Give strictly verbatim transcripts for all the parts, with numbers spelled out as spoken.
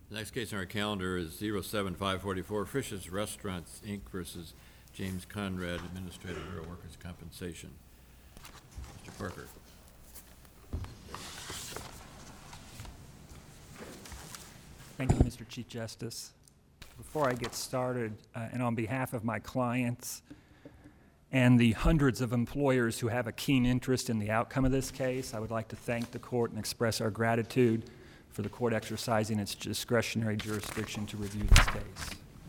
The next case on our calendar is zero seven five four Frisch's Restaurants, Incorporated versus James Conrad, Administrative Bureau Workers' Compensation. Mister Parker. Thank you, Mister Chief Justice. Before I get started, uh, and on behalf of my clients and the hundreds of employers who have a keen interest in the outcome of this case, I would like to thank the court and express our gratitude for the court exercising its discretionary jurisdiction to review this case.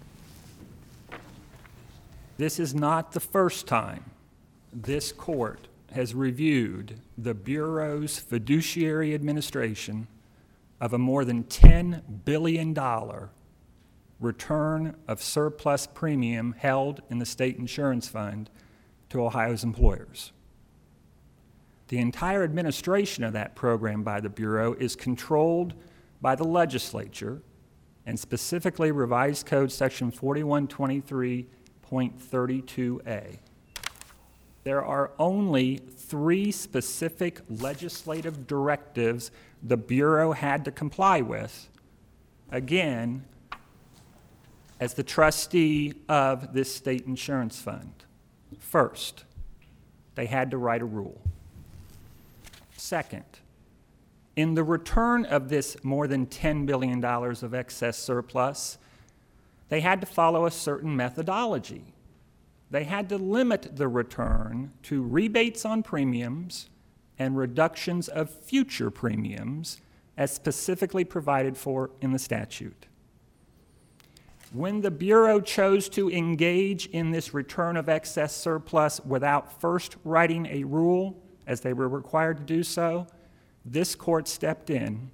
This is not the first time this court has reviewed the Bureau's fiduciary administration of a more than ten billion dollars return of surplus premium held in the state insurance fund to Ohio's employers. The entire administration of that program by the Bureau is controlled by the legislature, and specifically Revised Code Section forty-one twenty-three point thirty-two A. There are only three specific legislative directives the Bureau had to comply with, again, as the trustee of this state insurance fund. First, they had to write a rule. Second, in the return of this more than ten billion dollars of excess surplus, they had to follow a certain methodology. They had to limit the return to rebates on premiums and reductions of future premiums as specifically provided for in the statute. When the Bureau chose to engage in this return of excess surplus without first writing a rule, as they were required to do so, this court stepped in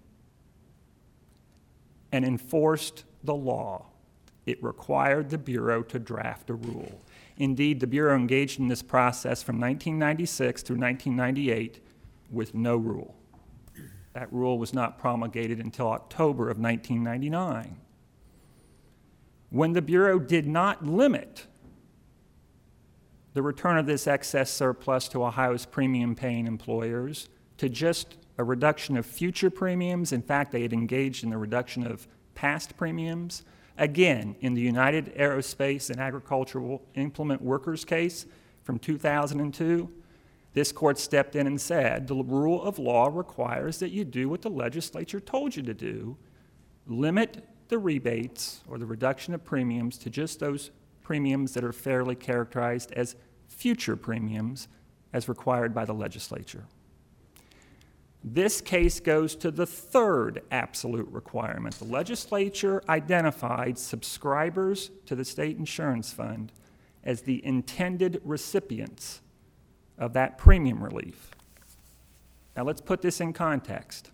and enforced the law. It required the Bureau to draft a rule. Indeed, the Bureau engaged in this process from nineteen ninety-six through nineteen ninety-eight with no rule. That rule was not promulgated until October of nineteen ninety-nine. When the Bureau did not limit the return of this excess surplus to Ohio's premium-paying employers to just a reduction of future premiums, in fact, they had engaged in the reduction of past premiums. Again, in the United Aerospace and Agricultural Implement Workers case from two thousand two, this court stepped in and said, the rule of law requires that you do what the legislature told you to do, limit the rebates or the reduction of premiums to just those premiums that are fairly characterized as future premiums as required by the legislature. This case goes to the third absolute requirement. The legislature identified subscribers to the state insurance fund as the intended recipients of that premium relief. Now let's put this in context.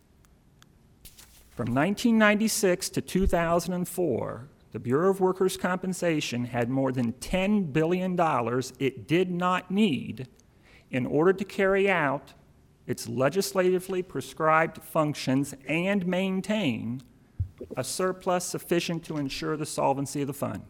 From nineteen ninety-six to two thousand four, the Bureau of Workers' Compensation had more than ten billion dollars it did not need in order to carry out its legislatively prescribed functions and maintain a surplus sufficient to ensure the solvency of the fund.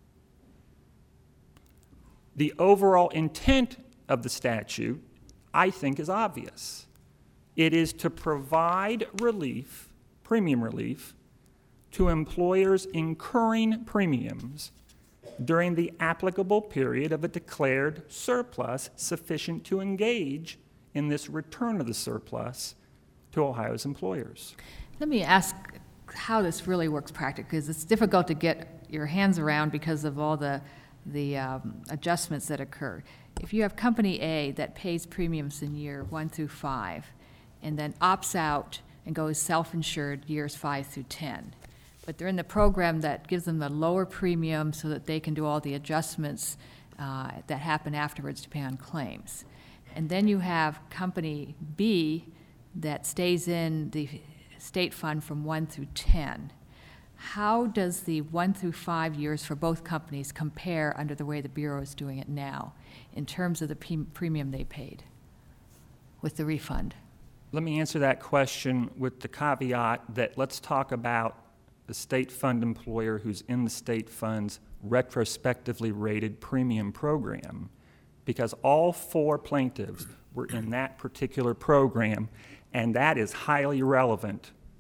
The overall intent of the statute, I think, is obvious. It is to provide relief, premium relief, to employers incurring premiums during the applicable period of a declared surplus sufficient to engage in this return of the surplus to Ohio's employers. Let me ask how this really works practically, because it's difficult to get your hands around because of all the, the um, adjustments that occur. If you have Company A that pays premiums in year one through five and then opts out and goes self-insured years five through ten, but they're in the program that gives them the lower premium so that they can do all the adjustments uh, that happen afterwards to pay on claims. And then you have Company B that stays in the state fund from one through ten. How does the one through five years for both companies compare under the way the Bureau is doing it now in terms of the p- premium they paid with the refund? Let me answer that question with the caveat that let's talk about the state fund employer who's in the state fund's retrospectively rated premium program, because all four plaintiffs were in that particular program, and that is highly relevant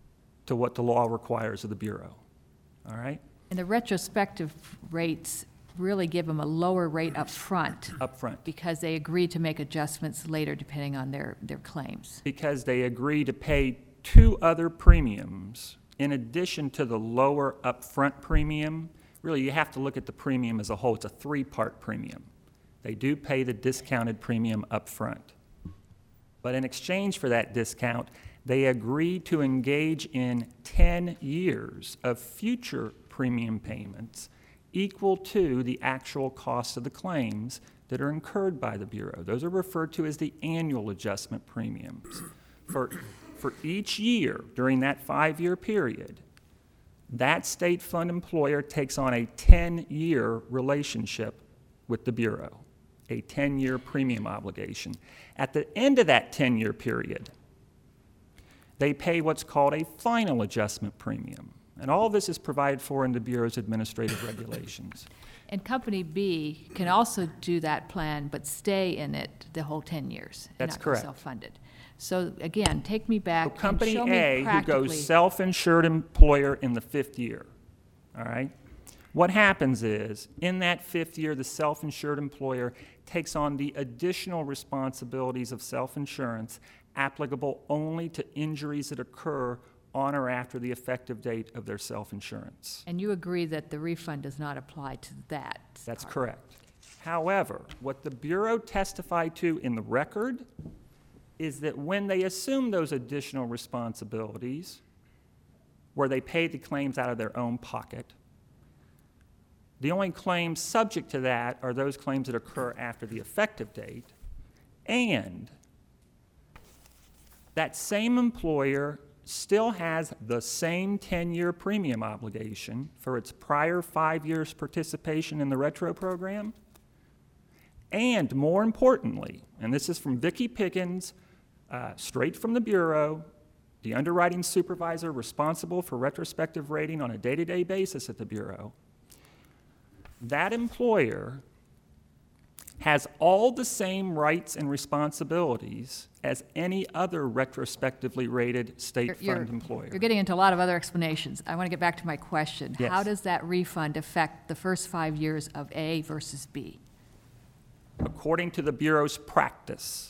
to what the law requires of the Bureau. All right? And the retrospective rates really give them a lower rate up front Up front. because they agree to make adjustments later depending on their, their claims. Because they agree to pay two other premiums in addition to the lower upfront premium. Really, you have to look at the premium as a whole. It's a three-part premium. They do pay the discounted premium up front. But in exchange for that discount, they agree to engage in ten years of future premium payments equal to the actual cost of the claims that are incurred by the Bureau. Those are referred to as the annual adjustment premiums. For, for each year during that five-year period, that state fund employer takes on a ten-year relationship with the Bureau, a ten-year premium obligation. At the end of that ten-year period, they pay what's called a final adjustment premium. And all of this is provided for in the Bureau's administrative regulations. And Company B can also do that plan, but stay in it the whole ten years. and That's not go correct. self-funded. So again, take me So back and Company show me A, who practically. goes self-insured employer in the fifth year, all right? What happens is, in that fifth year, the self-insured employer takes on the additional responsibilities of self-insurance applicable only to injuries that occur on or after the effective date of their self-insurance. And you agree that the refund does not apply to that? That's part. correct. However, what the Bureau testified to in the record is that when they assume those additional responsibilities, where they pay the claims out of their own pocket, the only claims subject to that are those claims that occur after the effective date, and that same employer still has the same ten-year premium obligation for its prior five years' participation in the retro program. And more importantly, and this is from Vicki Pickens, uh, straight from the Bureau, the underwriting supervisor responsible for retrospective rating on a day-to-day basis at the Bureau, that employer has all the same rights and responsibilities as any other retrospectively rated state You're- you're- fund employer. You're getting into a lot of other explanations. I want to get back to my question. Yes. How does that refund affect the first five years of A versus B? According to the Bureau's practice,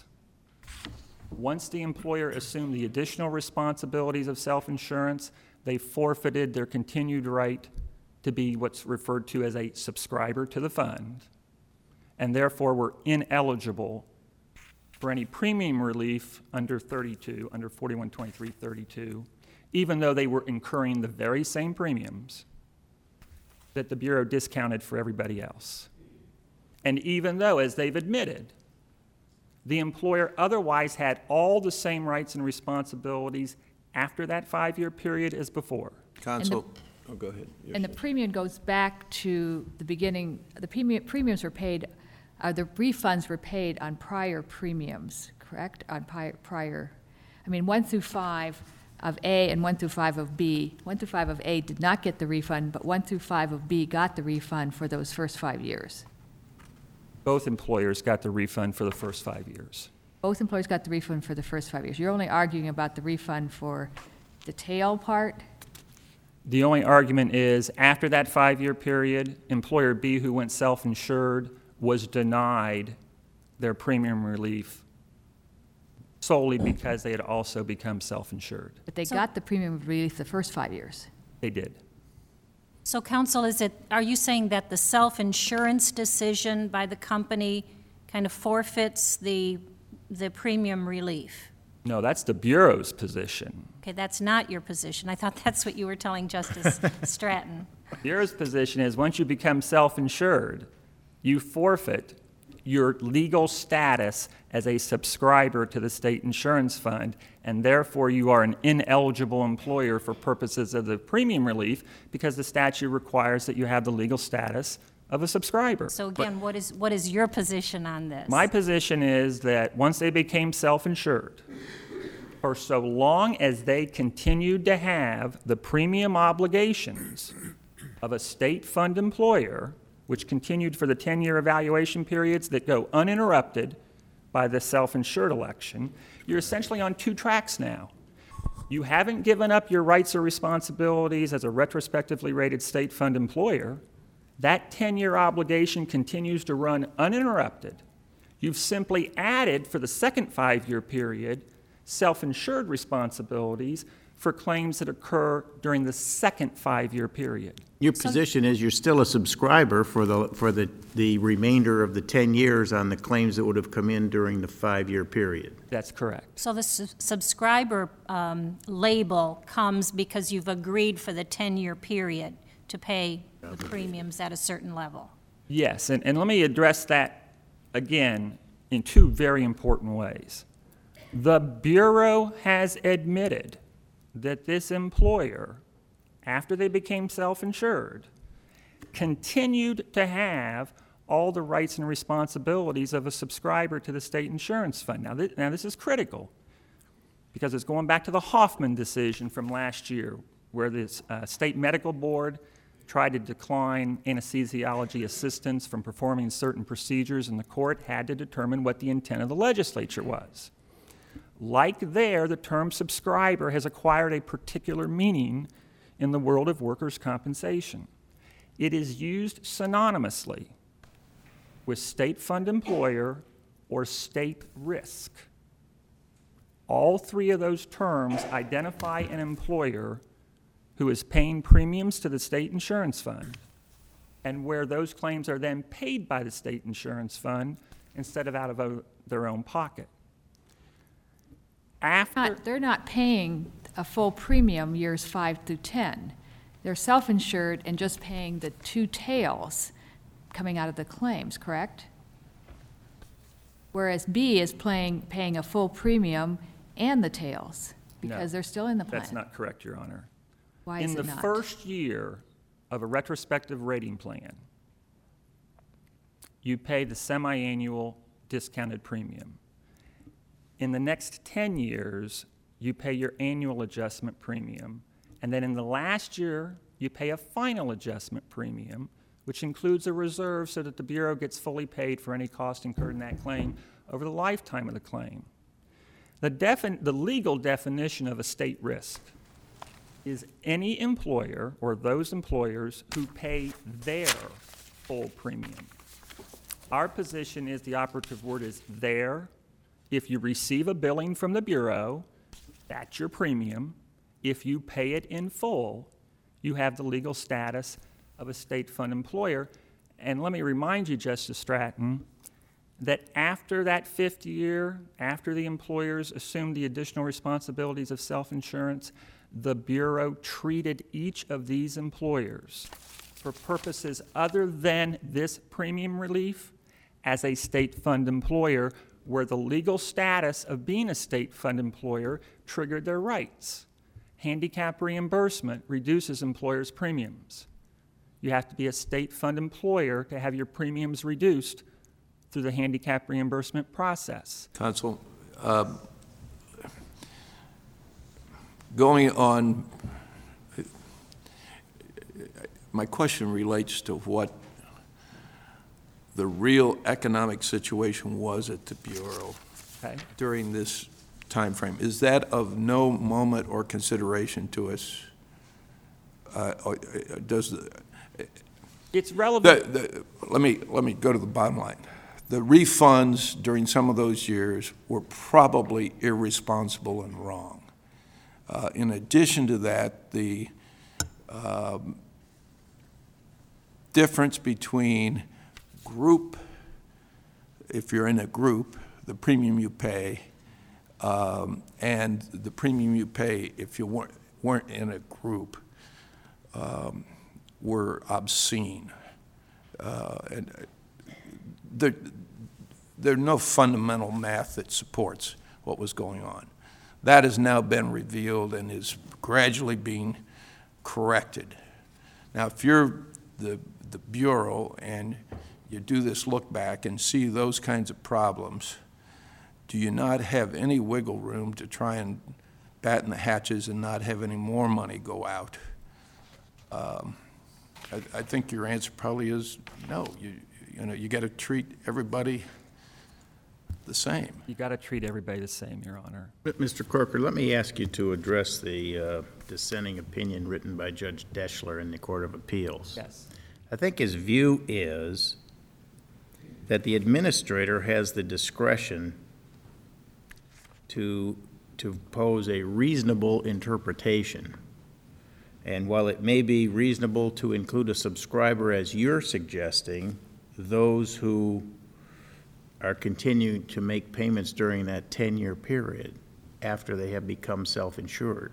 once the employer assumed the additional responsibilities of self-insurance, they forfeited their continued right to be what's referred to as a subscriber to the fund, and therefore were ineligible for any premium relief under thirty-two, under forty-one twenty-three thirty-two, even though they were incurring the very same premiums that the Bureau discounted for everybody else. And even though, as they've admitted, the employer otherwise had all the same rights and responsibilities after that five-year period as before. Counsel, oh, go ahead. And the premium goes back to the beginning, the premium, premiums were paid, uh, the refunds were paid on prior premiums, correct? On pri- prior, I mean, one through five of A and one through five of B. One through five of A did not get the refund, but one through five of B got the refund for those first five years. Both employers got the refund for the first five years. Both employers got the refund for the first five years. You're only arguing about the refund for the tail part? The only argument is, after that five-year period, employer B, who went self-insured, was denied their premium relief solely because they had also become self-insured. But they So- got the premium relief the first five years. They did. So counsel, is it, are you saying that the self-insurance decision by the company kind of forfeits the, the premium relief? No, that's the Bureau's position. Okay, that's not your position. I thought that's what you were telling Justice Stratton. Bureau's position is, once you become self-insured, you forfeit your legal status as a subscriber to the state insurance fund, and therefore you are an ineligible employer for purposes of the premium relief because the statute requires that you have the legal status of a subscriber. So But again, what is, what is your position on this? my position is that once they became self-insured, for so long as they continued to have the premium obligations of a state fund employer, which continued for the ten-year evaluation periods that go uninterrupted by the self-insured election, you're essentially on two tracks now. You haven't given up your rights or responsibilities as a retrospectively rated state fund employer. That ten-year obligation continues to run uninterrupted. You've simply added, for the second five-year period, self-insured responsibilities for claims that occur during the second five-year period. Your position is you're still a subscriber for the, for the, the remainder of the ten years on the claims that would have come in during the five-year period. That's correct. So the su- subscriber um, label comes because you've agreed for the ten-year period to pay the premiums at a certain level. Yes, and, and let me address that again in two very important ways. The Bureau has admitted that this employer, after they became self-insured, continued to have all the rights and responsibilities of a subscriber to the state insurance fund. Now, th- now this is critical because it's going back to the Hoffman decision from last year, where the uh, state medical board tried to decline anesthesiology assistance from performing certain procedures, and the court had to determine what the intent of the legislature was. Like there, the term subscriber has acquired a particular meaning in the world of workers' compensation. It is used synonymously with state fund employer or state risk. All three of those terms identify an employer who is paying premiums to the state insurance fund, and where those claims are then paid by the state insurance fund instead of out of o- their own pocket. After, Not- They're not paying a full premium years five through ten. They're self-insured and just paying the two tails coming out of the claims, correct? Whereas B is playing, paying a full premium and the tails, because No, they're still in the plan. that's not correct, Your Honor. Why is In it the not? first year of a retrospective rating plan, you pay the semi-annual discounted premium. In the next ten years, you pay your annual adjustment premium. And then in the last year, you pay a final adjustment premium, which includes a reserve so that the Bureau gets fully paid for any cost incurred in that claim over the lifetime of the claim. The, defin- the legal definition of a state risk is any employer or those employers who pay their full premium. Our position is the operative word is their. If you receive a billing from the Bureau, that's your premium. If you pay it in full, you have the legal status of a state fund employer. And let me remind you, Justice Stratton, that after that fifth year, after the employers assumed the additional responsibilities of self-insurance, the Bureau treated each of these employers for purposes other than this premium relief as a state fund employer, where the legal status of being a state fund employer triggered their rights. Handicap reimbursement reduces employers' premiums. You have to be a state fund employer to have your premiums reduced through the handicap reimbursement process. Counsel, uh, going on, my question relates to what the real economic situation was at the Bureau Okay? during this time frame. Is that of no moment or consideration to us? Uh, or, uh, does the, It's relevant. the, the, let me let me go to the bottom line. The refunds during some of those years were probably irresponsible and wrong. Uh, in addition to that, the um, difference between group, if you're in a group, the premium you pay, um, and the premium you pay if you weren't, weren't in a group, um, were obscene. Uh, and there, there's no fundamental math that supports what was going on. That has now been revealed and is gradually being corrected. Now, if you're the, the Bureau and you do this look back and see those kinds of problems, do you not have any wiggle room to try and batten the hatches and not have any more money go out? Um, I, I think your answer probably is no. You, you know, you got to treat everybody the same. You got to treat everybody the same, Your Honor. But, Mister Corker, let me ask you to address the uh, dissenting opinion written by Judge Deschler in the Court of Appeals. Yes. I think his view is that the administrator has the discretion to, to pose a reasonable interpretation. And while it may be reasonable to include a subscriber, as you're suggesting, those who are continuing to make payments during that ten-year period after they have become self-insured.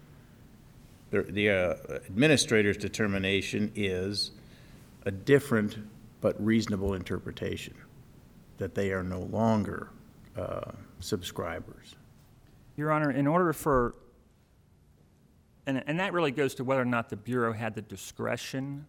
The, the uh, administrator's determination is a different but reasonable interpretation, that they are no longer uh, subscribers. Your Honor, in order for, and, and that really goes to whether or not the Bureau had the discretion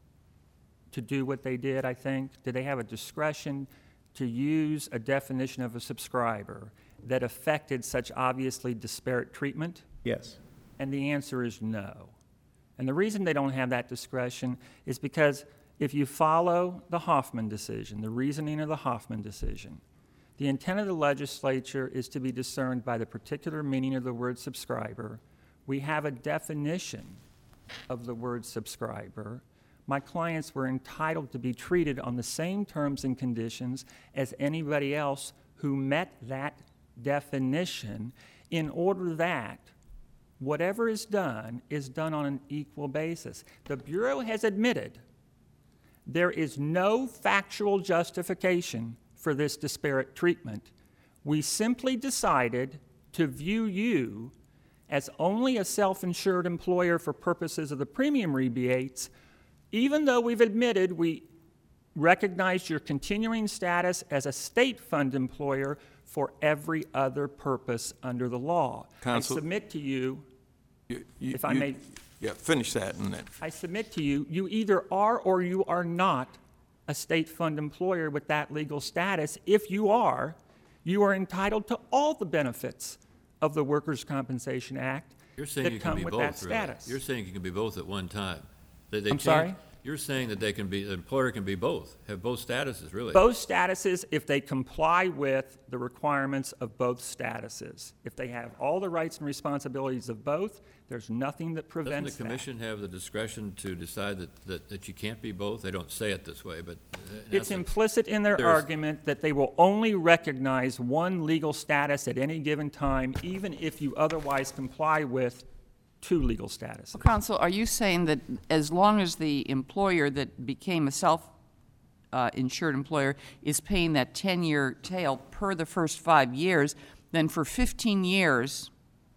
to do what they did, I think. Did they have a discretion to use a definition of a subscriber that affected such obviously disparate treatment? Yes. And the answer is no. And the reason they don't have that discretion is because if you follow the Hoffman decision, the reasoning of the Hoffman decision, the intent of the legislature is to be discerned by the particular meaning of the word subscriber. We have a definition of the word subscriber. My clients were entitled to be treated on the same terms and conditions as anybody else who met that definition, in order that whatever is done is done on an equal basis. The Bureau has admitted there is no factual justification for this disparate treatment. We simply decided to view you as only a self-insured employer for purposes of the premium rebates, even though we've admitted we recognized your continuing status as a state fund employer for every other purpose under the law. Counsel- I submit to you, You- you- if I you- may, Yeah, finish that and then. I submit to you, you either are or you are not a state fund employer with that legal status. If you are, you are entitled to all the benefits of the Workers' Compensation Act You're saying that you can come be with both, that really. status. You're saying you can be both at one time. That they I'm can't- sorry? You're saying that they can be, the employer can be both, have both statuses, really. Both statuses, if they comply with the requirements of both statuses. If they have all the rights and responsibilities of both, there's nothing that Doesn't prevents the that. commission have the discretion to decide that, that, that you can't be both? They don't say it this way, but uh, in It's essence, implicit in their there's- argument that they will only recognize one legal status at any given time, even if you otherwise comply with two legal statuses. Counsel, are you saying that as long as the employer that became a self-insured employer is paying that ten-year tail per the first five years, then for fifteen years,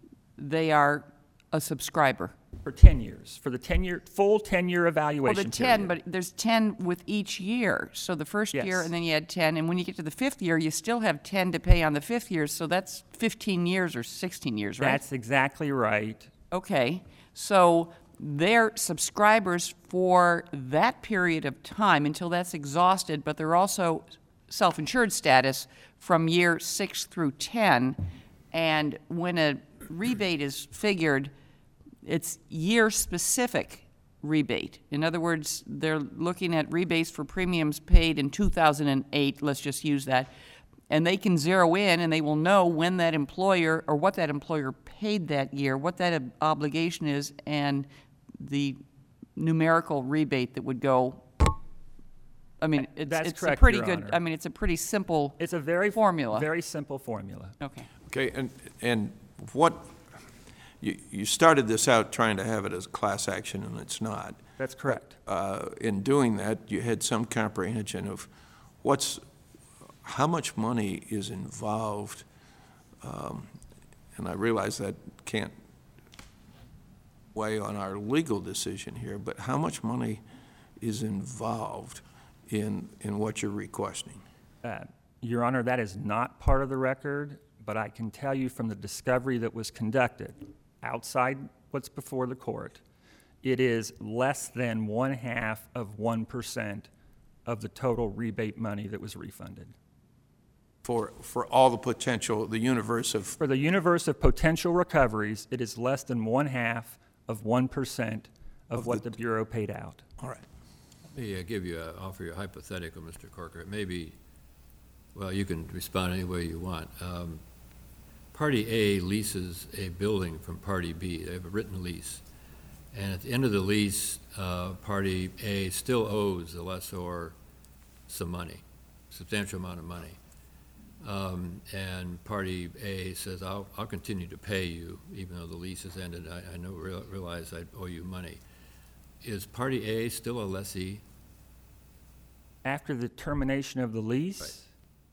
they are a subscriber? For ten years, for the ten-year, full ten-year Well, evaluation the ten, period. but there's ten with each year. So the first year, Yes. and then you had ten, and when you get to the fifth year, you still have ten to pay on the fifth year, so that's fifteen years or sixteen years, right? That's exactly right. Okay, so they're subscribers for that period of time until that's exhausted, but they're also self-insured status from year six through ten. And when a rebate is figured, it's year-specific rebate. In other words, they're looking at rebates for premiums paid in two thousand eight, let's just use that, and they can zero in and they will know when that employer, or what that employer paid that year, what that ob- obligation is, and the numerical rebate that would go. I mean, it's, That's it's a correct, pretty Your good, Honor. I mean, it's a pretty simple It's a very formula. very simple formula. Okay. Okay, and, and what, you, you started this out trying to have it as a class action, and it's not. That's correct. Uh, In doing that, you had some comprehension of what's, how much money is involved, um, and I realize that can't weigh on our legal decision here, but how much money is involved in, in what you're requesting? Uh, Your Honor, that is not part of the record, but I can tell you from the discovery that was conducted outside what's before the court, it is less than one-half of one percent of the total rebate money that was refunded. For, for all the potential, the universe of, For the universe of potential recoveries, it is less than one-half of one percent of Of what the- the Bureau paid out. all right. Let me uh, give you, a- offer you a hypothetical, Mister Corker. It may be Well, you can respond any way you want. Um, Party A leases a building from Party B. They have a written lease. And at the end of the lease, uh, Party A still owes the lessor some money, substantial amount of money. Um, and Party A says, I'll, I'll continue to pay you, even though the lease has ended. I, I know, real, realize I owe you money. Is Party A still a lessee? After the termination of the lease, Right.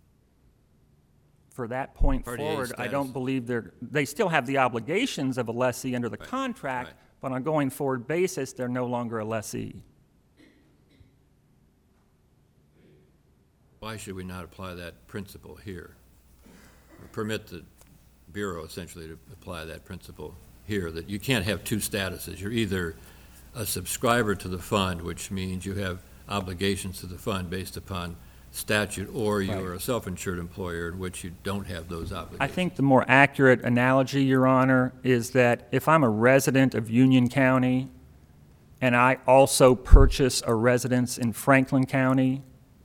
for that point Party A forward, I status. don't believe they're, they still have the obligations of a lessee under the Right, contract, right. but on a going forward basis, they're no longer a lessee. Why should we not apply that principle here? Or permit the Bureau essentially to apply that principle here, that you can't have two statuses. You're either a subscriber to the fund, which means you have obligations to the fund based upon statute, or you're a self-insured employer in which you don't have those obligations. I think the more accurate analogy, Your Honor, is that if I'm a resident of Union County and I also purchase a residence in Franklin County,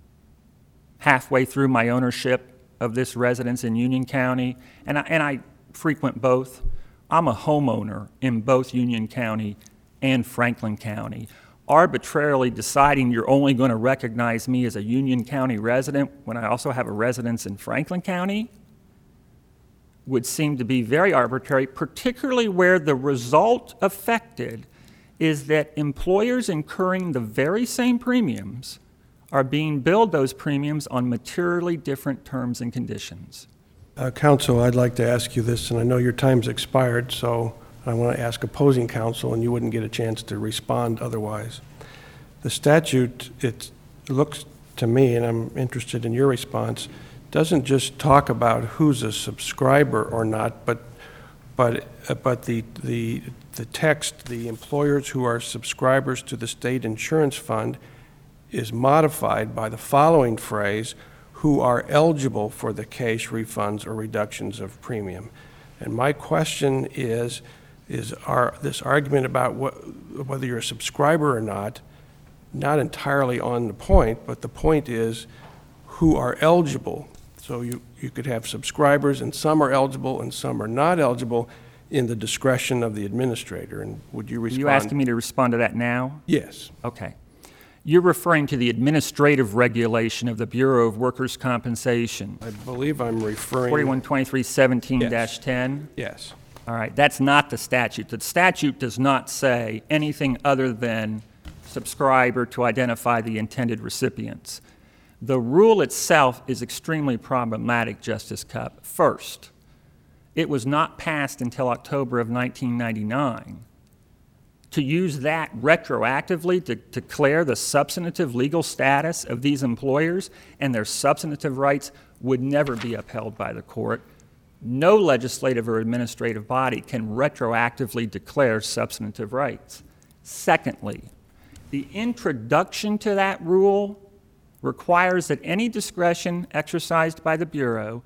halfway through my ownership of this residence in Union County, and I, and I frequent both, I'm a homeowner in both Union County and Franklin County. Arbitrarily deciding you're only going to recognize me as a Union County resident when I also have a residence in Franklin County would seem to be very arbitrary, particularly where the result affected is that employers incurring the very same premiums are being billed those premiums on materially different terms and conditions. Uh, Counsel, I'd like to ask you this, and I know your time's expired, so I want to ask opposing counsel, and you wouldn't get a chance to respond otherwise. The statute, it looks to me, and I'm interested in your response, doesn't just talk about who's a subscriber or not, but but uh, but the the the text, the employers who are subscribers to the state insurance fund, is modified by the following phrase, who are eligible for the cash refunds or reductions of premium. And my question is, is our, this argument about what, whether you're a subscriber or not, not entirely on the point, but the point is who are eligible. So you, you could have subscribers, and some are eligible and some are not eligible in the discretion of the administrator. And would you Are respond? you asking me to respond to that now? Yes. Okay. You're referring to the administrative regulation of the Bureau of Workers' Compensation, I believe I'm referring. forty-one twenty-three seventeen dash ten? Yes. All right, that's not the statute. The statute does not say anything other than subscriber to identify the intended recipients. The rule itself is extremely problematic, Justice Cupp. First, it was not passed until October of nineteen ninety-nine. To use that retroactively to declare the substantive legal status of these employers and their substantive rights would never be upheld by the court. No legislative or administrative body can retroactively declare substantive rights. Secondly, the introduction to that rule requires that any discretion exercised by the Bureau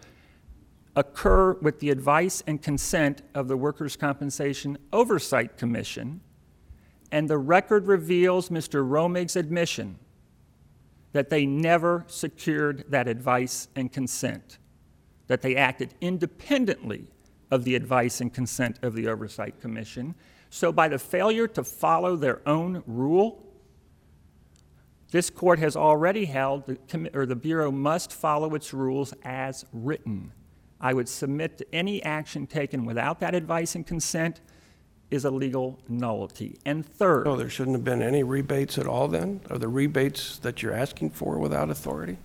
occur with the advice and consent of the Workers' Compensation Oversight Commission, and the record reveals Mister Romig's admission that they never secured that advice and consent, that they acted independently of the advice and consent of the Oversight Commission. So by the failure to follow their own rule, this court has already held, the, commi- or the Bureau must follow its rules as written. I would submit to any action taken without that advice and consent is a legal nullity. And third, So there shouldn't have been any rebates at all then? Are the rebates that you're asking for without authority?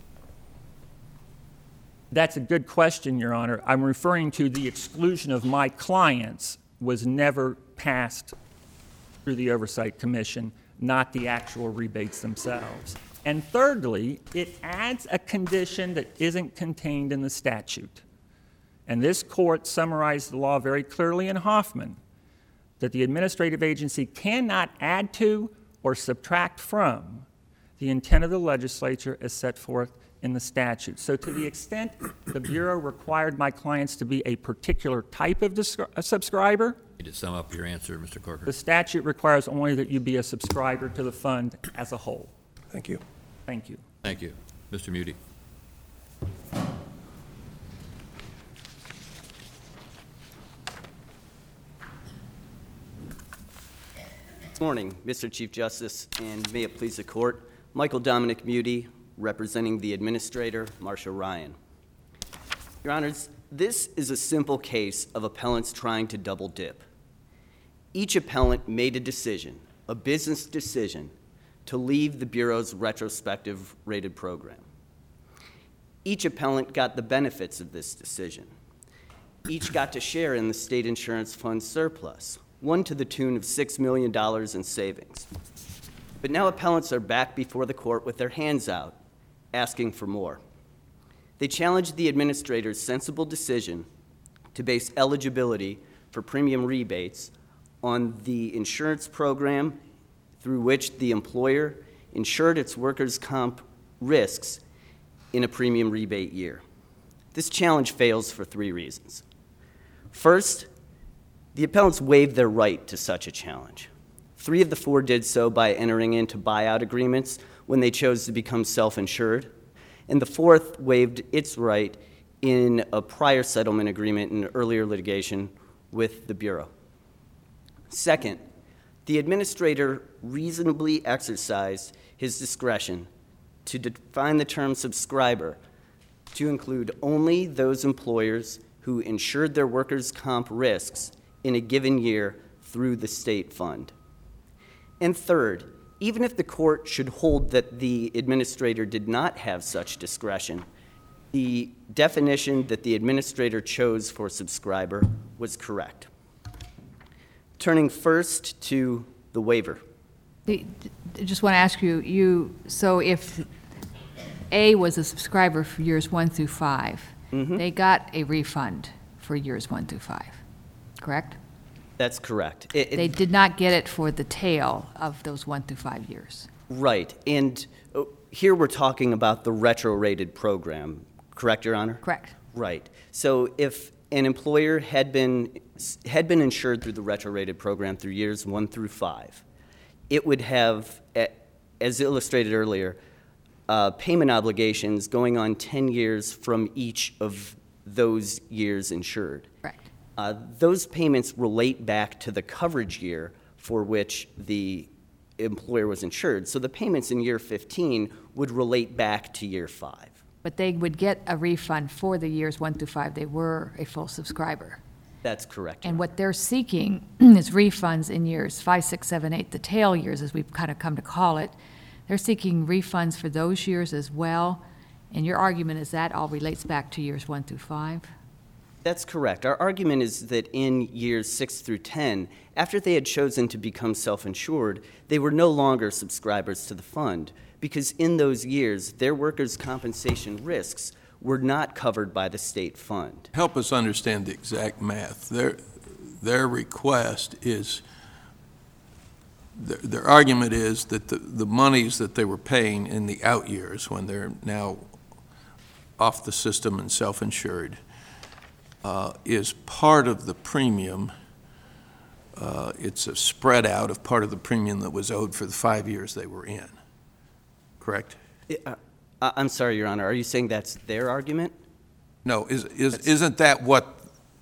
that's a good question, Your Honor. I'm referring to the exclusion of my clients was never passed through the Oversight Commission, not the actual rebates themselves. And thirdly, it adds a condition that isn't contained in the statute. And this court summarized the law very clearly in Hoffman, that the administrative agency cannot add to or subtract from the intent of the legislature as set forth in the statute. So to the extent the Bureau required my clients to be a particular type of dis- a subscriber, Need to sum up your answer, Mister Corker. the statute requires only that you be a subscriber to the fund as a whole. Thank you. Thank you. Thank you. Mister Muti. Morning, Mister Chief Justice, and may it please the court. Michael Dominic Muti, representing the administrator, Marsha Ryan. Your Honors, this is a simple case of appellants trying to double dip. Each appellant made a decision, a business decision, to leave the Bureau's retrospective rated program. Each appellant got the benefits of this decision. Each got to share in the state insurance fund surplus, one to the tune of six million dollars in savings. But now appellants are back before the court with their hands out, asking for more. They challenged the administrator's sensible decision to base eligibility for premium rebates on the insurance program through which the employer insured its workers' comp risks in a premium rebate year. This challenge fails for three reasons. First, the appellants waived their right to such a challenge. Three of the four did so by entering into buyout agreements when they chose to become self-insured, and the fourth waived its right in a prior settlement agreement in earlier litigation with the Bureau. Second, the administrator reasonably exercised his discretion to define the term subscriber to include only those employers who insured their workers' comp risks in a given year through the state fund. And third, even if the court should hold that the administrator did not have such discretion, the definition that the administrator chose for subscriber was correct. Turning first to the waiver. The- I just want to ask you, you, so if A was a subscriber for years one through five, they got a refund for years one through five, correct? That's correct. It- it- They did not get it for the tail of those one through five years. Right, and uh, here we're talking about the retro-rated program, correct, Your Honor? Correct. Right. So if an employer had been had been insured through the retro-rated program through years one through five, it would have, as illustrated earlier, uh, payment obligations going on ten years from each of those years insured. Correct. Uh, those payments relate back to the coverage year for which the employer was insured. So the payments in year fifteen would relate back to year five. But they would get a refund for the years one through five. They were a full subscriber. That's correct. And what they're seeking is refunds in years five, six, seven, eight, the tail years, as we've kind of come to call it. They're seeking refunds for those years as well. And your argument is that all relates back to years one through five? That's correct. Our argument is that in years six through ten, after they had chosen to become self-insured, they were no longer subscribers to the fund, because in those years, their workers' compensation risks were not covered by the state fund. Help us understand the exact math. Their, their request is, their, their argument is that the, the monies that they were paying in the out years, when they're now off the system and self-insured, uh, is part of the premium. Uh, it's a spread out of part of the premium that was owed for the five years they were in. Correct? Uh, I'm sorry, Your Honor. Are you saying that's their argument? No, is, is, isn't that what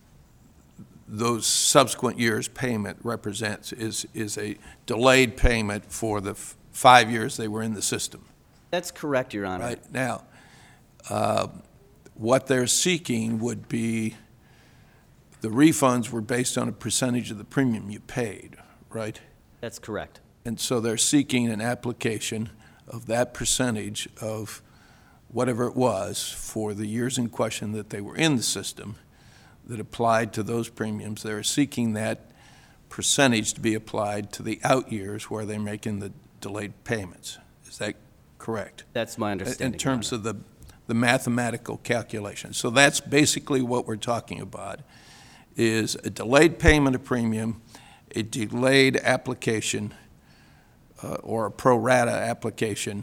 those subsequent years' payment represents, is, is a delayed payment for the f- five years they were in the system? That's correct, Your Honor. Right. Now, uh, what they're seeking would be, the refunds were based on a percentage of the premium you paid, right? That's correct. And so they're seeking an application of that percentage of whatever it was for the years in question that they were in the system that applied to those premiums. They're seeking that percentage to be applied to the out years where they're making the delayed payments. Is that correct? That's my understanding. In terms of the, the mathematical calculation. So that's basically what we're talking about, is a delayed payment of premium, a delayed application, uh, or a pro rata application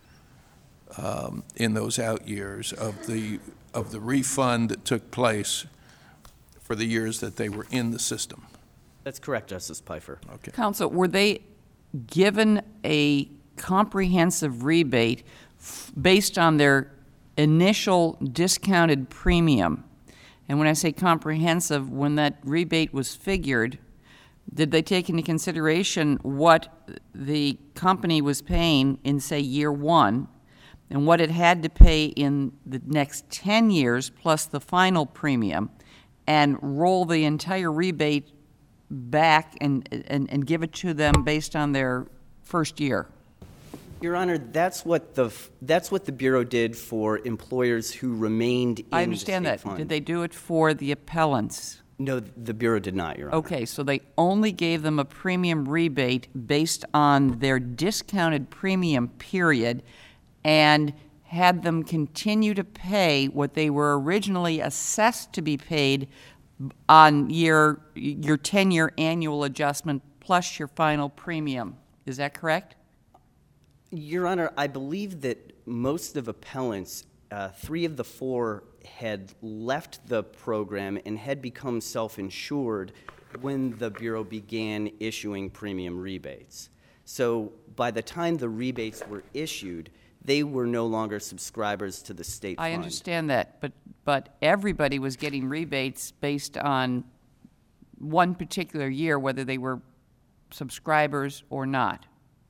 um, in those out years of the, of the refund that took place for the years that they were in the system. That's correct, Justice Pfeiffer. Okay. Counsel, were they given a comprehensive rebate f- based on their initial discounted premium? And when I say comprehensive, when that rebate was figured, did they take into consideration what the company was paying in, say, year one, and what it had to pay in the next ten years, plus the final premium, and roll the entire rebate back and, and, and give it to them based on their first year? Your Honor, that's what the, that's what the Bureau did for employers who remained in the state fund. I understand that. Did they do it for the appellants? No, the Bureau did not, Your Honor. Okay, so they only gave them a premium rebate based on their discounted premium period and had them continue to pay what they were originally assessed to be paid on year, your ten-year annual adjustment plus your final premium. Is that correct? Your Honor, I believe that most of appellants, uh, three of the four had left the program and had become self-insured when the Bureau began issuing premium rebates. So by the time the rebates were issued, they were no longer subscribers to the state fund. I understand that, but, but everybody was getting rebates based on one particular year, whether they were subscribers or not.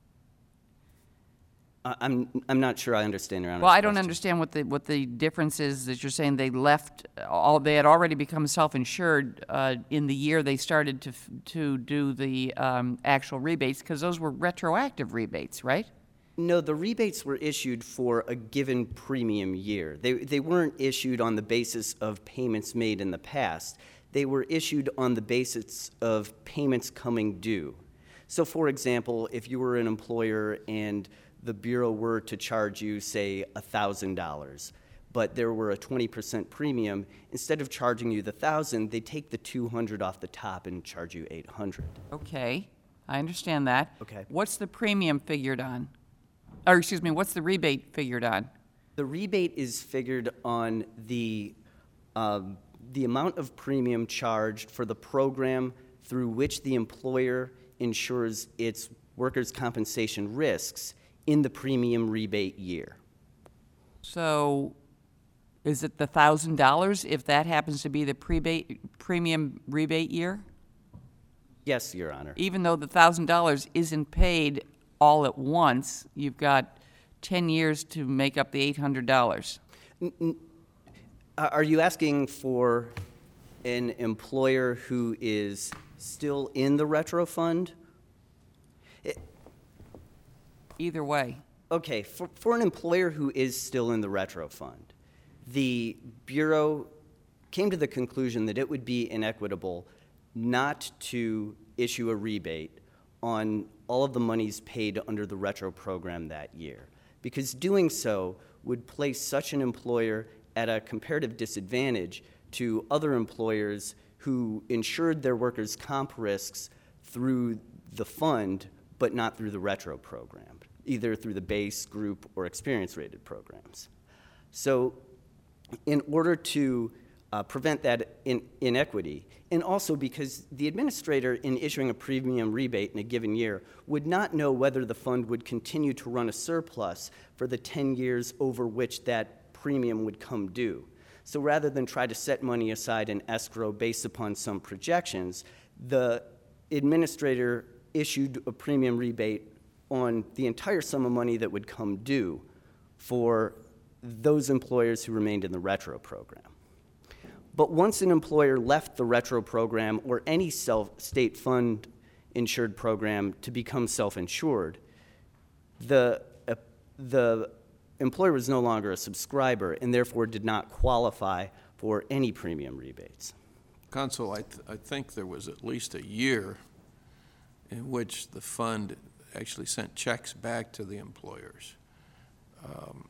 I- I'm, I'm not sure I understand Your Honor's Well, I don't question. understand what the, what the difference is that you're saying they left, all, they had already become self-insured uh, in the year they started to, f- to do the um, actual rebates, because those were retroactive rebates, right? No, the rebates were issued for a given premium year. They, they weren't issued on the basis of payments made in the past. They were issued on the basis of payments coming due. So, for example, if you were an employer and the Bureau were to charge you, say, one thousand dollars, but there were a twenty percent premium, instead of charging you the one thousand dollars, they take the two hundred dollars off the top and charge you eight hundred dollars. Okay, I understand that. Okay. What's the premium figured on? Or, excuse me, what's the rebate figured on? The rebate is figured on the, um, the amount of premium charged for the program through which the employer insures its workers' compensation risks in the premium rebate year. So is it the one thousand dollars if that happens to be the prebate, premium rebate year? Yes, Your Honor. Even though the one thousand dollars isn't paid all at once, you've got ten years to make up the eight hundred dollars. Are you asking for an employer who is still in the retro fund? It, Either way. Okay, for, for an employer who is still in the retro fund, the Bureau came to the conclusion that it would be inequitable not to issue a rebate on all of the monies paid under the retro program that year, because doing so would place such an employer at a comparative disadvantage to other employers who insured their workers' comp risks through the fund but not through the retro program, either through the base, group, or experience-rated programs. So in order to uh, prevent that in inequity, and also because the administrator in issuing a premium rebate in a given year would not know whether the fund would continue to run a surplus for the ten years over which that premium would come due. So rather than try to set money aside in escrow based upon some projections, the administrator issued a premium rebate on the entire sum of money that would come due for those employers who remained in the retro program. But once an employer left the retro program or any self state fund insured program to become self-insured, the, uh, the employer was no longer a subscriber and therefore did not qualify for any premium rebates. Counsel, I, th I think there was at least a year in which the fund actually sent checks back to the employers. Um,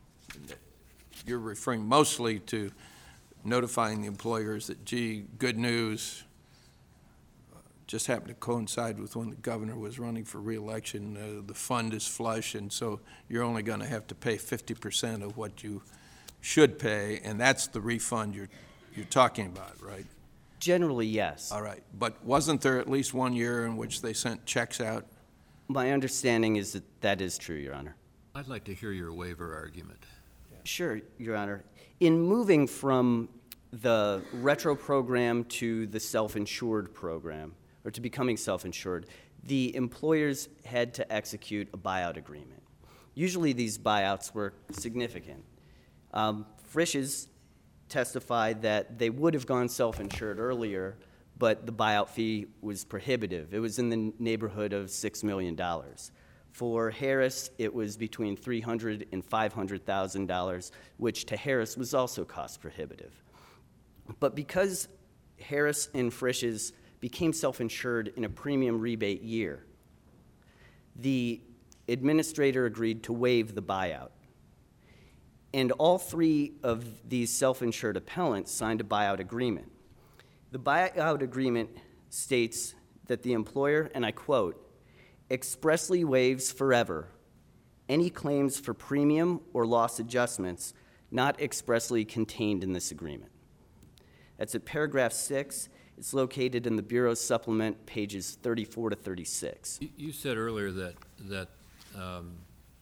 you're referring mostly to notifying the employers that, gee, good news, uh, just happened to coincide with when the governor was running for re-election. Uh, the fund is flush, and so you're only going to have to pay fifty percent of what you should pay, and that's the refund you're, you're talking about, right? Generally, yes. All right, but wasn't there at least one year in which they sent checks out? My understanding is that that is true, Your Honor. I'd like to hear your waiver argument. Sure, Your Honor. In moving from the retro program to the self-insured program, or to becoming self-insured, the employers had to execute a buyout agreement. Usually these buyouts were significant. Um, Frisch's testified that they would have gone self-insured earlier, but the buyout fee was prohibitive. It was in the neighborhood of six million dollars. For Harris, it was between three hundred thousand dollars and five hundred thousand dollars, which to Harris was also cost prohibitive. But because Harris and Frisch's became self-insured in a premium rebate year, the administrator agreed to waive the buyout. And all three of these self-insured appellants signed a buyout agreement. The buyout agreement states that the employer, and I quote, expressly waives forever any claims for premium or loss adjustments not expressly contained in this agreement. That's at paragraph six. It's located in the Bureau's supplement, pages thirty-four to thirty-six. You- You said earlier that, that um,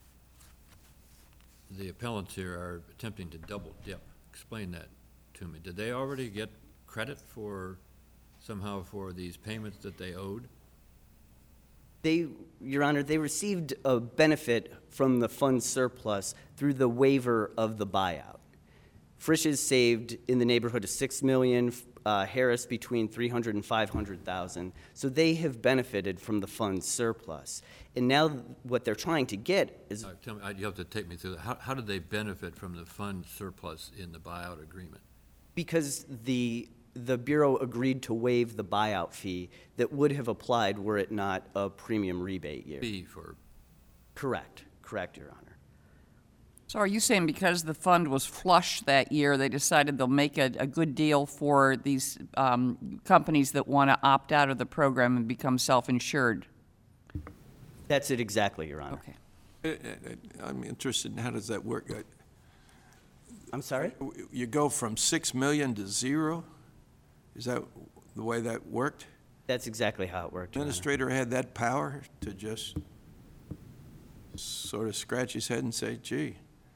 the appellants here are attempting to double dip. Explain that to me. Did they already get credit for, somehow for these payments that they owed? They, Your Honor, they received a benefit from the fund surplus through the waiver of the buyout. Frisch's saved in the neighborhood of six million dollars, uh, Harris between three hundred and five hundred thousand. So they have benefited from the fund surplus. And now what they're trying to get is Uh, Tell me, uh, you have to take me through that. How, how did they benefit from the fund surplus in the buyout agreement? because the the Bureau agreed to waive the buyout fee that would have applied were it not a premium rebate year. Fee for, Correct, correct, Your Honor. So are you saying because the fund was flush that year, they decided they'll make a, a good deal for these um, companies that want to opt out of the program and become self-insured? That's it exactly, Your Honor. Okay. Uh, uh, I'm interested in how does that work? Uh, I'm sorry? You go from six million to zero? Is that the way that worked? That's exactly how it worked, Your Honor. Administrator had that power to just sort of scratch his head and say, gee,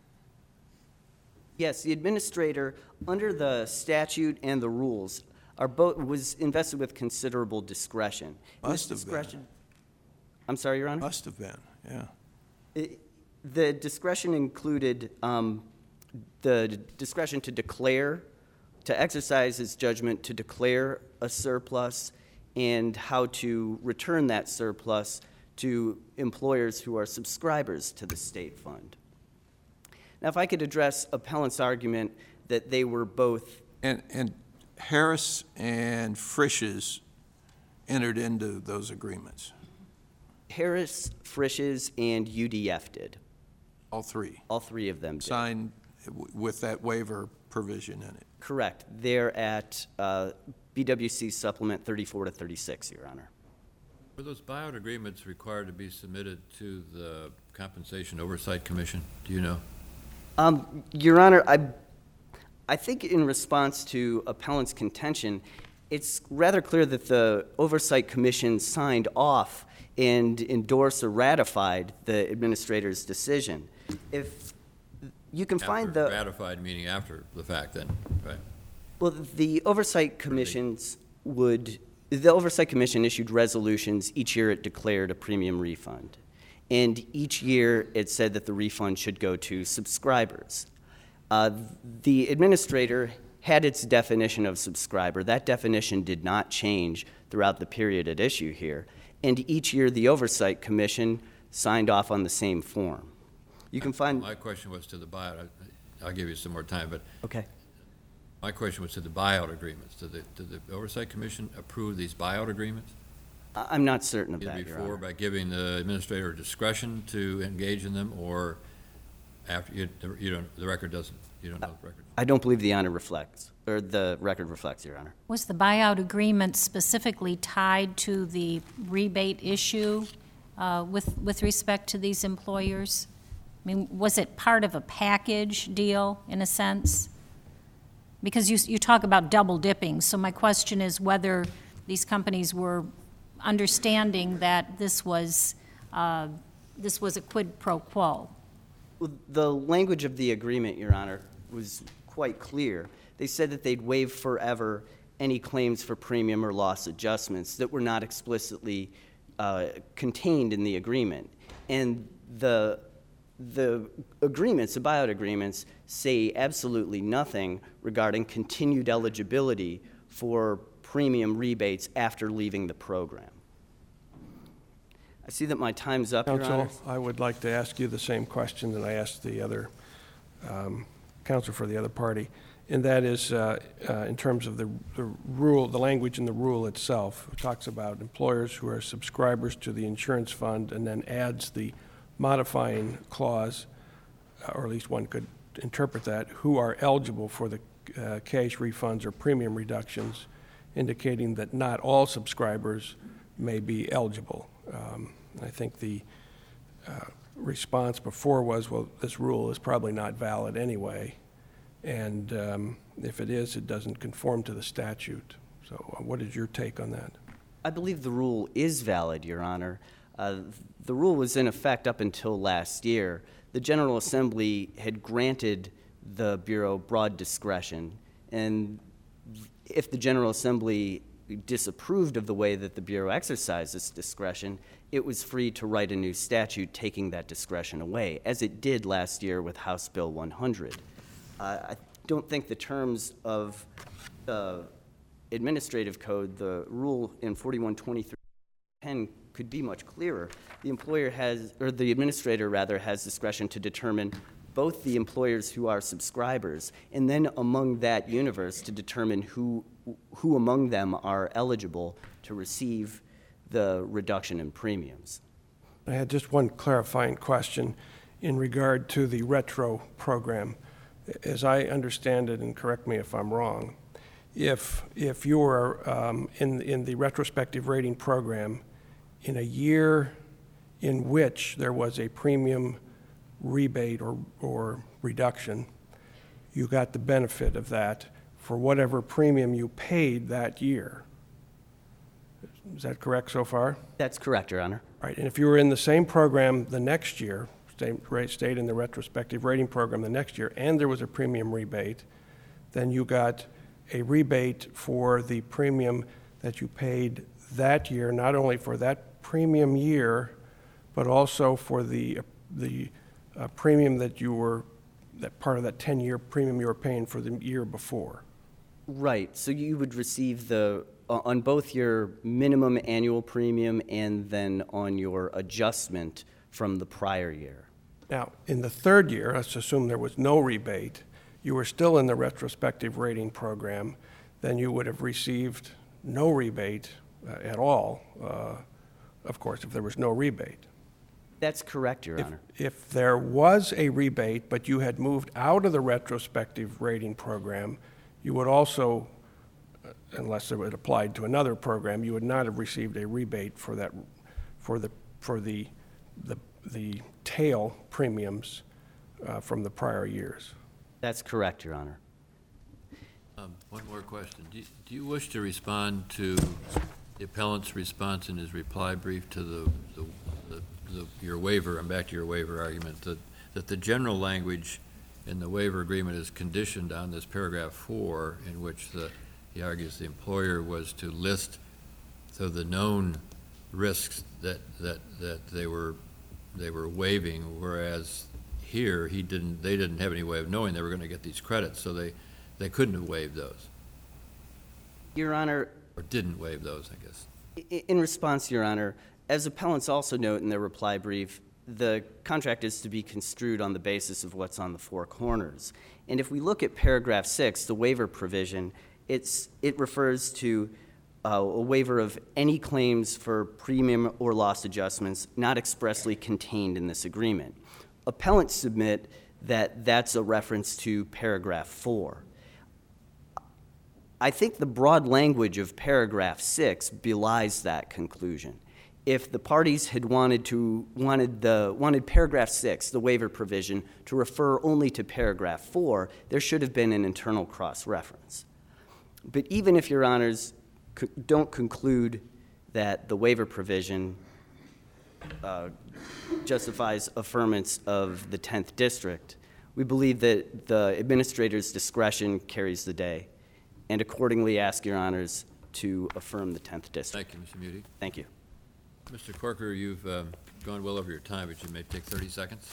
Yes, the administrator, under the statute and the rules, are both, was invested with considerable discretion. And this Must have been. discretion- I'm sorry, Your Honor? must have been, yeah. It- The discretion included um, the discretion to declare, to exercise his judgment to declare a surplus and how to return that surplus to employers who are subscribers to the state fund. Now, if I could address appellant's argument that they were both, And, and Harris and Frisch's entered into those agreements, Harris, Frisch's, and U D F did. all three, All three of them did. signed w- with that waiver provision in it. Correct. They're at uh, B W C Supplement thirty-four to thirty-six, Your Honor. were those buyout agreements required to be submitted to the Compensation Oversight Commission? Do you know? Um, Your Honor, I, I think in response to appellant's contention, it's rather clear that the Oversight Commission signed off and endorsed or ratified the administrator's decision. If you can find After the, Ratified, meaning after the fact then, right? well, the Oversight Commissions would, the Oversight Commission issued resolutions. Each year it declared a premium refund. And each year it said that the refund should go to subscribers. Uh, the administrator had its definition of subscriber. That definition did not change throughout the period at issue here. And each year the Oversight Commission signed off on the same form. You can find, My question was to the buyout, I- I'll give you some more time, but okay. my question was to the buyout agreements. Did the, did the Oversight Commission approve these buyout agreements? I- I'm not certain of Either that, Your before Honor. by giving the administrator discretion to engage in them, or after, you, you don't, the record doesn't, you don't know the record? I don't believe the honor reflects, or the record reflects, Your Honor. Was the buyout agreement specifically tied to the rebate issue uh, with, with respect to these employers? I mean, was it part of a package deal, in a sense? Because you, you talk about double dipping, so my question is whether these companies were understanding that this was, uh, this was a quid pro quo. Well, the language of the agreement, Your Honor, was quite clear. They said that they'd waive forever any claims for premium or loss adjustments that were not explicitly uh, contained in the agreement. And the, the agreements, the buyout agreements, say absolutely nothing regarding continued eligibility for premium rebates after leaving the program. I see that my time's up, Your Honor. Counsel, I would like to ask you the same question that I asked the other um, counsel for the other party, and that is uh, uh, in terms of the, the rule, the language in the rule itself. It talks about employers who are subscribers to the insurance fund and then adds the modifying clause, uh, or at least one could interpret that, who are eligible for the uh, cash refunds or premium reductions, indicating that not all subscribers may be eligible. Um, I think the uh, response before was, well, this rule is probably not valid anyway, and um, if it is, it doesn't conform to the statute. So uh, what is your take on that? I believe the rule is valid, Your Honor. Uh, the rule was in effect up until last year. The General Assembly had granted the Bureau broad discretion, and if the General Assembly disapproved of the way that the Bureau exercised its discretion, it was free to write a new statute taking that discretion away, as it did last year with House Bill one hundred. Uh, I don't think the terms of the administrative code, the rule in forty-one twenty-three ten, could be much clearer. The employer has, or the administrator rather, has discretion to determine both the employers who are subscribers, and then among that universe to determine who, who among them are eligible to receive the reduction in premiums. I had just one clarifying question in regard to the retro program. As I understand it, and correct me if I'm wrong, if, if you are um, in, in the retrospective rating program in a year in which there was a premium rebate or, or reduction, you got the benefit of that for whatever premium you paid that year. Is that correct so far? That's correct, Your Honor. Right, and if you were in the same program the next year, stayed, stayed in the retrospective rating program the next year, and there was a premium rebate, then you got a rebate for the premium that you paid that year, not only for that premium year, but also for the, the uh, premium that you were, that part of that ten-year premium you were paying for the year before. Right, so you would receive the, uh, on both your minimum annual premium and then on your adjustment from the prior year. Now, in the third year, let's assume there was no rebate, you were still in the retrospective rating program, then you would have received no rebate uh, at all, uh, of course, if there was no rebate. That's correct, Your If, Honor. if there was a rebate, but you had moved out of the retrospective rating program, you would also, uh, unless it was applied to another program, you would not have received a rebate for that, for the, for the, the, the tail premiums uh, from the prior years. That's correct, Your Honor. Um, One more question. Do you, do you wish to respond to the appellant's response in his reply brief to the, the, the, the your waiver, and back to your waiver argument, that, that the general language in the waiver agreement is conditioned on this paragraph four, in which the, he argues the employer was to list so the known risks that, that, that they were, they were waiving, whereas here he didn't, they didn't have any way of knowing they were going to get these credits, so they, they couldn't have waived those. Your Honor, Or didn't waive those, I guess. i- in response, Your Honor, as appellants also note in their reply brief, the contract is to be construed on the basis of what's on the four corners. And if we look at paragraph six, the waiver provision, it's, it refers to uh, a waiver of any claims for premium or loss adjustments not expressly contained in this agreement. Appellants submit that that's a reference to paragraph four. I think the broad language of paragraph six belies that conclusion. If the parties had wanted to wanted the wanted paragraph six, the waiver provision, to refer only to paragraph four, there should have been an internal cross-reference. But even if Your Honors co- don't conclude that the waiver provision uh, justifies affirmance of the tenth District, we believe that the administrator's discretion carries the day. and accordingly ask your honors to affirm the tenth district. Thank you, Mister Muti. Thank you. Mister Corker, you've um, gone well over your time, but you may take thirty seconds.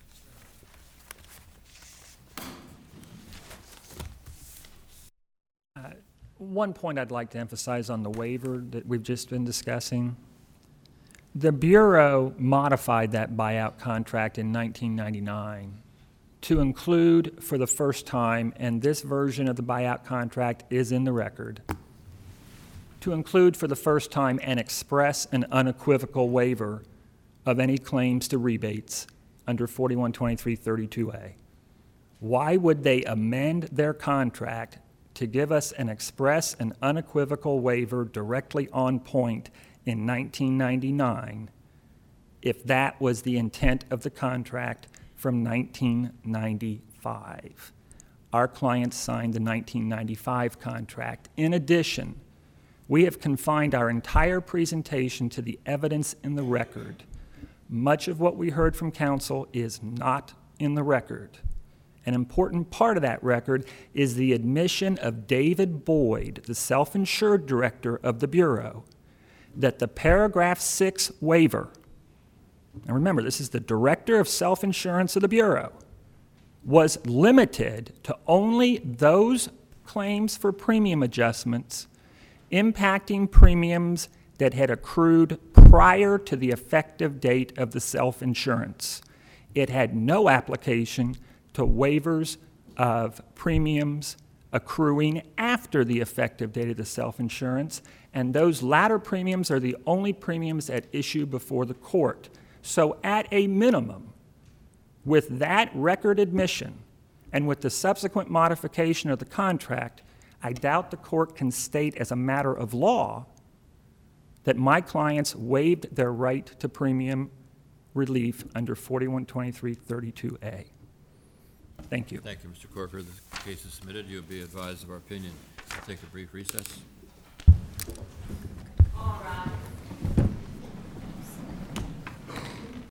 One point I'd like to emphasize on the waiver that we've just been discussing. The Bureau modified that buyout contract in nineteen ninety-nine to include for the first time, and this version of the buyout contract is in the record, to include for the first time an express and unequivocal waiver of any claims to rebates under forty-one twenty-three thirty-two A. Why would they amend their contract to give us an express and unequivocal waiver directly on point in nineteen ninety-nine if that was the intent of the contract from nineteen ninety-five? Our clients signed the nineteen ninety-five contract. In addition, we have confined our entire presentation to the evidence in the record. Much of what we heard from counsel is not in the record. An important part of that record is the admission of David Boyd, the self-insured director of the Bureau, that the paragraph six waiver, and remember, this is the director of self-insurance of the Bureau, was limited to only those claims for premium adjustments impacting premiums that had accrued prior to the effective date of the self-insurance. It had no application to waivers of premiums accruing after the effective date of the self-insurance, and those latter premiums are the only premiums at issue before the court. So at a minimum, with that record admission and with the subsequent modification of the contract, I doubt the court can state as a matter of law that my clients waived their right to premium relief under forty-one twenty-three thirty-two A. Thank you. Thank you, Mister Corker. The case is submitted. You'll be advised of our opinion. We'll take a brief recess.